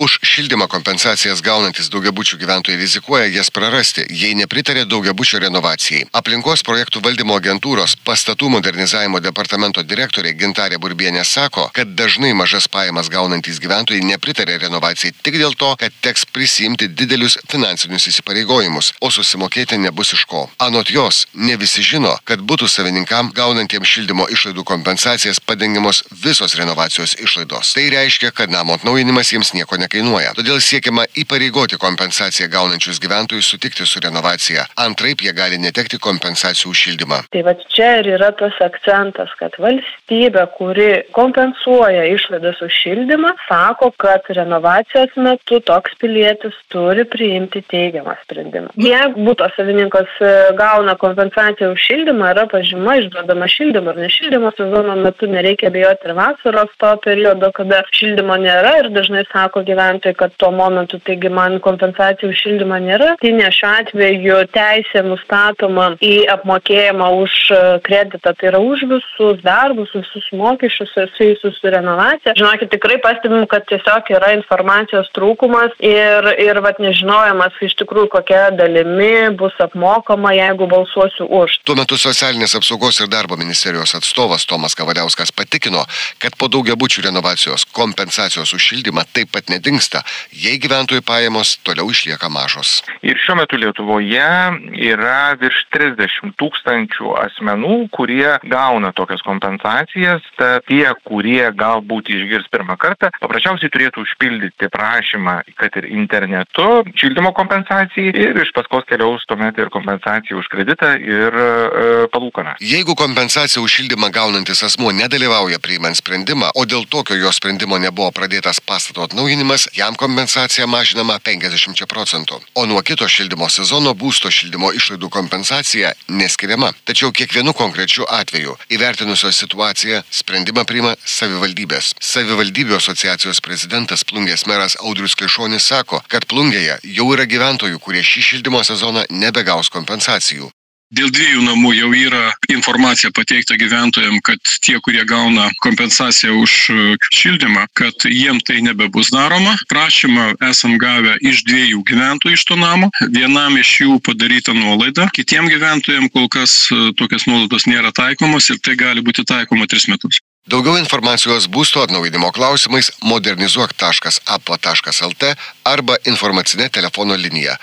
Už šildymą kompensacijas gaunantis daugiabučių gyventojai rizikuoja jas prarasti, jei nepritarė daugiabučio renovacijai. Aplinkos projektų valdymo agentūros pastatų modernizavimo departamento direktorė Gintarė Burbienė sako, kad dažnai mažas pajamas gaunantys gyventojai nepritarė renovacijai tik dėl to, kad teks prisiimti didelius finansinius įsipareigojimus, o susimokėti nebus iš ko. Anot jos, ne visi žino, kad butų savininkam gaunantiems šildymo išlaidų kompensacijas padengiamos visos renovacijos išlaidos. Tai reiškia, kad namo atnaujinimas jiems nieko nekainuoja. Todėl siekiama įpareigoti kompensaciją gaunančius gyventojus sutikti su renovacija. Antraip jie gali netekti kompensacijų už šildymą. Tai va čia ir yra tas akcentas, kad valstybė, kuri kompensuoja išlaidas už šildymą, sako, kad renovacijos metu toks pilietis turi priimti teigiamą sprendimą. Jeigu buto savininkas gauna kompensaciją už šildymą, yra pažyma išduodama šildymo ar nešildymo sezono metu, nereikia bijoti ir vasaros to periodo, kada šildymo nėra ir dažnai sako gyventojai, kad tuo momentu, taigi man kompensacijų už šildymą nėra. Tai ne šiuo atveju teisė nustatoma į apmokėjimą už kreditą, tai yra už visus darbus, visus mokesčius susijusius su renovacija. Žinokit, tikrai pastebim, kad tiesiog yra informacijos trūkumas ir nežinojimas iš tikrųjų kokia dalimi bus apmokama, jeigu balsuosiu už. Tuo metu Socialinės apsaugos ir darbo ministerijos atstovas Tomas Kavaliauskas patikino, kad po daugiabučių renovacijos kompensacijos už šildymą taip pat nedingsta, jei gyventojų pajamos toliau išlieka mažos. Ir šiuo metu Lietuvoje yra virš 30 000 asmenų, kurie gauna tokias kompensacijas. Tie, kurie galbūt išgirs pirmą kartą, paprasčiausiai turėtų užpildyti prašymą, kad ir internetu šildymo kompensacijai ir iš paskos keliaus tuomet ir kompensacija už kreditą ir palūkaną. Jeigu kompensaciją už šildymą gaunantis asmuo nedalyvauja priimant sprendimą, o dėl tokio jo sprendimo nebuvo pradėtas pastato atnaujinimas, jam kompensacija mažinama 50%, o nuo kito šildymo sezono būsto šildymo išlaidų kompensacija neskiriama. Tačiau kiekvienu konkrečiu atveju įvertinusios situaciją sprendimą priima savivaldybės. Savivaldybių asociacijos prezidentas Plungės meras Audrius Klišonis sako, kad Plungėje jau yra gyventojų, kurie šį šildymo sezoną nebegaus kompensacijų. Dėl 2 namų jau yra informacija pateikta gyventojams, kad tie, kurie gauna kompensaciją už šildymą, kad jiem tai nebebus daroma. Prašymą esam gavę iš 2 gyventojų iš to namo. Vienam iš jų padaryta nuolaida. Kitiem gyventojams kol kas tokias nuolaidos nėra taikomos ir tai gali būti taikoma 3 metus. Daugiau informacijos būsto atnaujinimo klausimais modernizuok.apva.lt arba informacinė telefono linija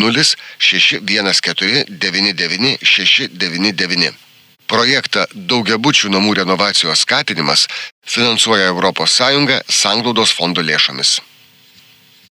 0614 99 699. Projektą daugiabučių namų renovacijos skatinimas finansuoja ES Sanglaudos fondo lėšomis.